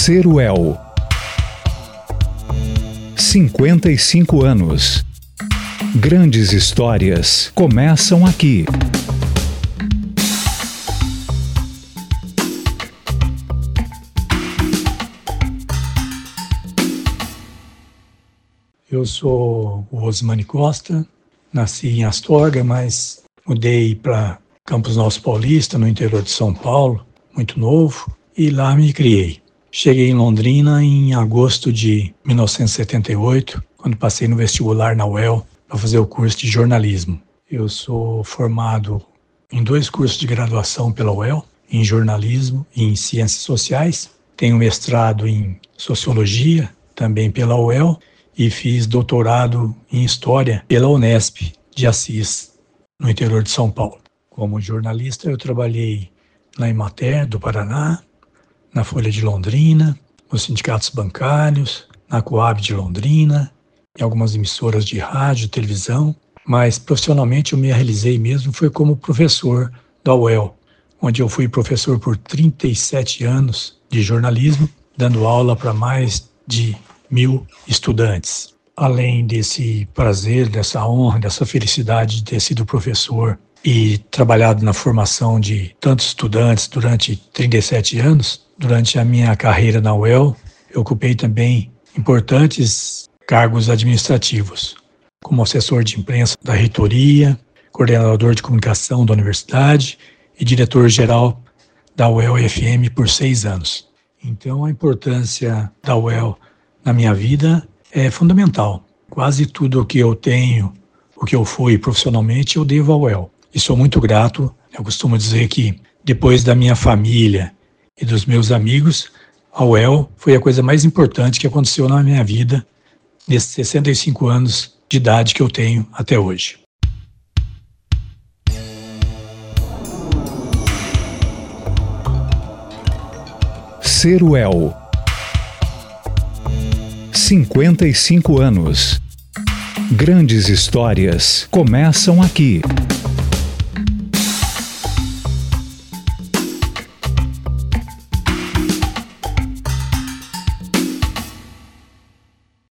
Ceruel. 55 anos. Grandes histórias começam aqui. Eu sou o Osmani Costa, nasci em Astorga, mas mudei para Campos Novos Paulista, no interior de São Paulo, muito novo, e lá me criei. Cheguei em Londrina em agosto de 1978, quando passei no vestibular na UEL para fazer o curso de jornalismo. Eu sou formado em 2 cursos de graduação pela UEL, em jornalismo e em ciências sociais. Tenho mestrado em sociologia, também pela UEL, e fiz doutorado em História pela Unesp de Assis, no interior de São Paulo. Como jornalista, eu trabalhei na Emater do Paraná, na Folha de Londrina, nos sindicatos bancários, na Coab de Londrina, em algumas emissoras de rádio e televisão, mas profissionalmente eu me realizei mesmo foi como professor da UEL, onde eu fui professor por 37 anos de jornalismo, dando aula para mais de 1.000 estudantes. Além desse prazer, dessa honra, dessa felicidade de ter sido professor e trabalhado na formação de tantos estudantes durante 37 anos, durante a minha carreira na UEL, eu ocupei também importantes cargos administrativos, como assessor de imprensa da reitoria, coordenador de comunicação da universidade e diretor-geral da UEL-FM por 6 anos. Então, a importância da UEL na minha vida é fundamental. Quase tudo o que eu tenho, o que eu fui profissionalmente, eu devo à UEL. E sou muito grato. Eu costumo dizer que depois da minha família e dos meus amigos, a UEL foi a coisa mais importante que aconteceu na minha vida nesses 65 anos de idade que eu tenho até hoje. Ceruel. 55 anos. Grandes histórias começam aqui.